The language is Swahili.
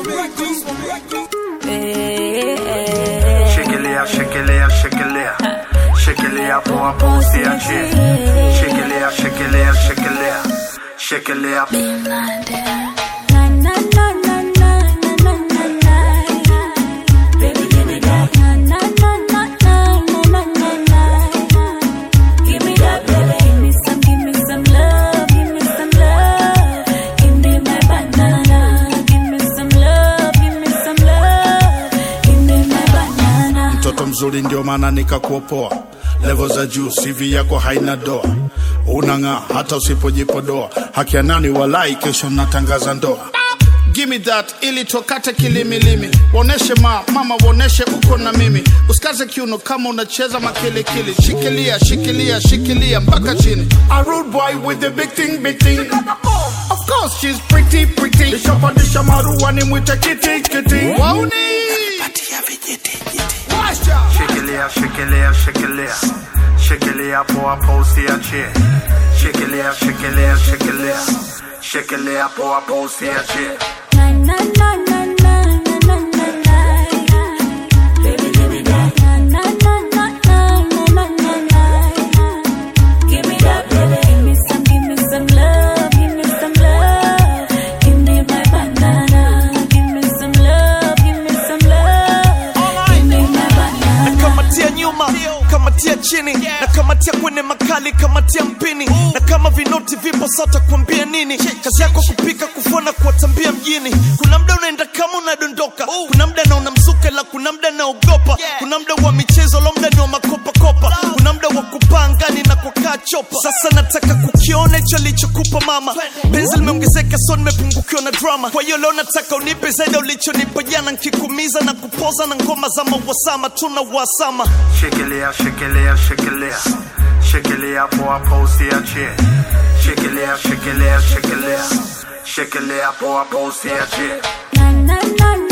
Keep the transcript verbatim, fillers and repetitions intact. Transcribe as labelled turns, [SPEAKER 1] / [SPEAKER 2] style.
[SPEAKER 1] Shikilia, shikilia, shikilia, shikilia poa poa usiachie. Shikilia, shikilia, shikilia, shikilia.
[SPEAKER 2] Na na na na na na na na. Baby give me that. Na na na na na na na na. Give me that, baby. Give me some, give me some love, give me some love. Give me my banana. Give me some love, give me some love. Give me my banana.
[SPEAKER 3] Mtoto mzuri ndio maana nikakuopoa. Level za juu, C V yako haina doa. Unanga hata usipojipodoa. Haki ya nani walai kesho natangaza ndoa. Give me that ili tokate kilimilimi. Woneshe ma, mama woneshe uko na mimi. Usikaze kiuno kama unacheza makili kili. Shikilia, shikilia, shikilia mpaka chini. A rude boy with the big thing, big thing. Of course she's pretty, pretty. Nishapadisha maruani mwite kiti, kiti. Wauni
[SPEAKER 1] Shikilia, shikilia, shikilia, shikilia poa poa usiachie. Shikilia, shikilia, shikilia, shikilia poa poa usiachie.
[SPEAKER 2] Na na na na na na na na. Baby give me that. Na na na na na na na na. Give me that, baby. Give me some, give me some love, give me some love. Give me my banana. Give me some love, give me some love. Give me my banana.
[SPEAKER 4] Nakamatia nyuma, kamatia chini, nakamatia kwenye makali, kamatia mpini. Na kama vinoti vipo sasa kuambia nini? Kazi yako kupika, kufona, kuwatambia mjini. Kuna mda unaenda kama unadondoka. Kuna mda na unamzuka la kuna mda na ugopa. Kuna mda wa michezo, lo mda ni wa makopa kopa. Kuna mda wa kupanga ni na kukaa chopa. Sasa nataka kukione hicho lichokupa mama. Benzi limeongezeka so nimepungukiwa na drama. Kwa hiyo leo nataka unipe zaidi ulichonipa jana. Nkikumiza na kupoza na ngoma za mawasama. Tuna wasama.
[SPEAKER 1] Shikilia, shikilia, shikilia, shikilia poa poa usiachie. Shikilia, shikilia, shikilia, shikilia poa poa usiachie.
[SPEAKER 2] Na na na na.